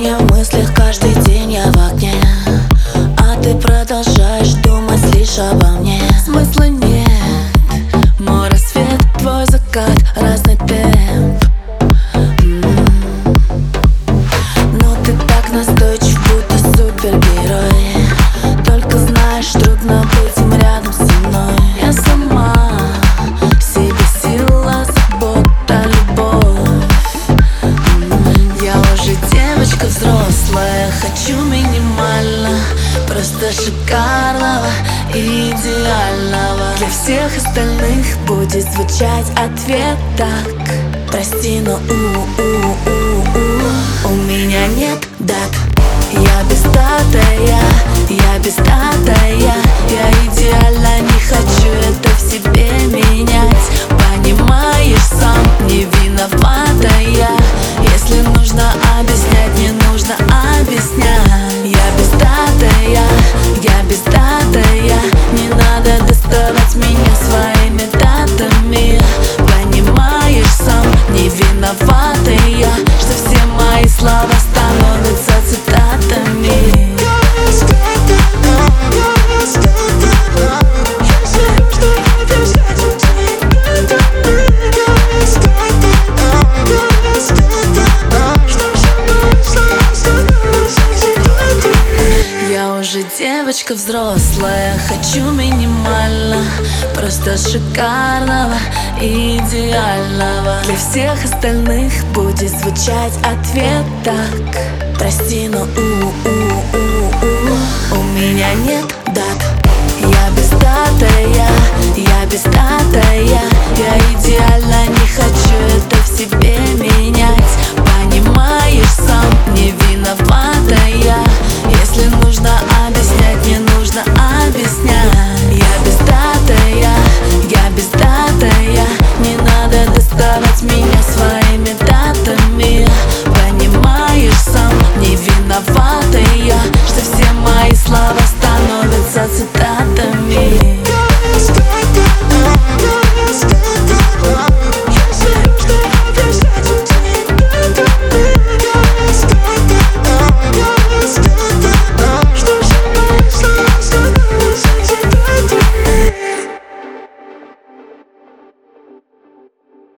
меня в мыслях каждый день я в огне, а ты продолжаешь думать лишь обо мне. Смысла нет, мой рассвет, твой закат, разный темп. Но ты так настойчив, будто супергерой. Только знаешь, трудно быть рядом со мной. Я сама в себе сила, забота, любовь. Я уже девочка взрослая, хочу минимально, просто шикарного и идеального. Для всех остальных будет звучать ответ так: прости, но у меня нет дат. Я без дата, я без дата, я идеально не хочу это в себе менять. Понимаешь, сам не виновата я. Если нужно объяснять, не нужно объяснять. Я без дата, я без дата, не надо доставать меня своими датами. Понимаешь, сам не виновата я, что все мои слова становятся цитатами. Я уже девочка взрослая, хочу минимально, просто шикарного и идеального. Для всех остальных будет звучать ответ так: прости, но у меня нет